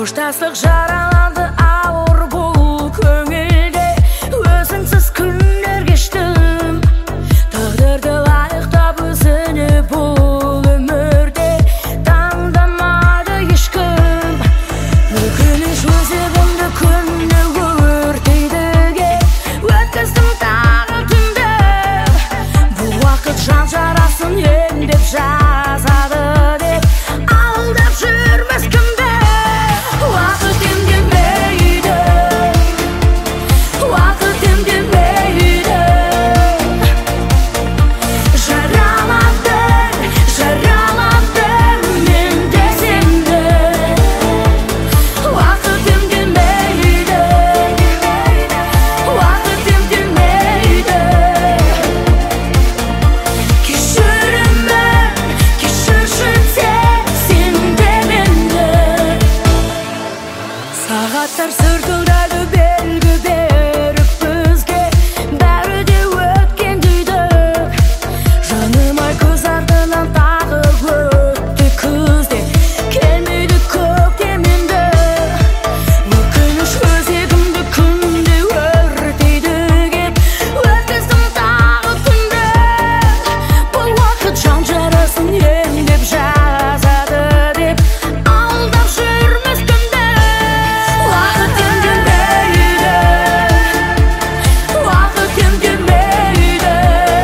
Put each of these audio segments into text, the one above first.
Қоштастық жаралады ауыр бұл көңілде, өзіңсіз күндер кештім. Тағдырды лайықтап өзіне бұл өмірде таңдамады ешкім. Өкініш өзегімді күнде өртейдіге өткіздім тағы түнді. Бұл уақыт жан жарасын емдеп жазады деп алдап жүрмес кімді. Уақыт емдемейді, уақыт емдемейді. Жараладың, жараладың мен де сенді. Уақыт емдемейді, уақыт емдемейді. Кешірімін, кешірші тек сен де мені. Сағаттар сыртылдайды белгі беріп бізге, бәрі де өткен дейді. Жаным ай көз артынан тағы өтті күзде, келмейді көктем енді. Өкініш өзегімді күнде өртейді кеп өткіздім тағы түнді. Бұл уақыт жан жарасын емдеп жазады деп алдап жүрмес кімді. Уақыт емдемейді, уақыт емдемейді.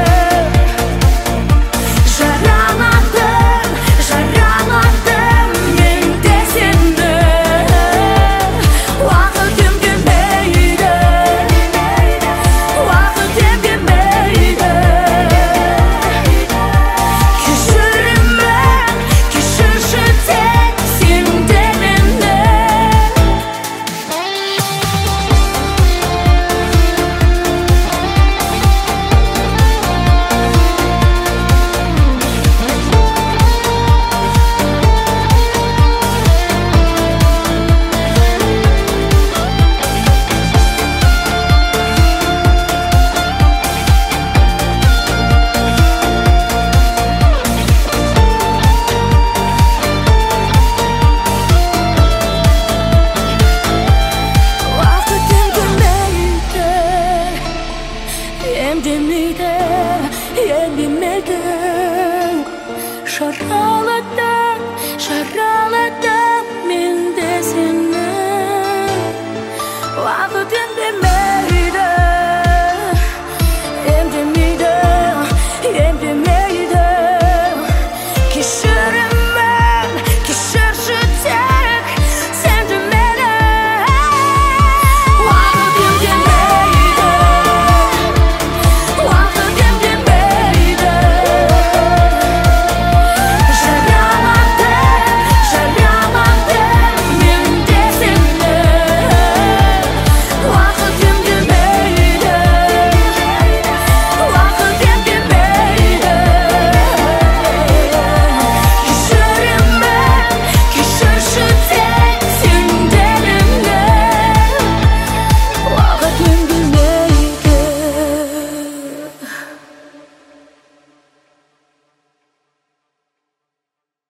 Жараладың, жараладың мен де сені. Уақыт емдемейді, уақыт емдемейді. Кешірімін, кешірші тек сен де мені. Уақыт емдемейді, емдемейді, емдемейді. Жараладың, жараладың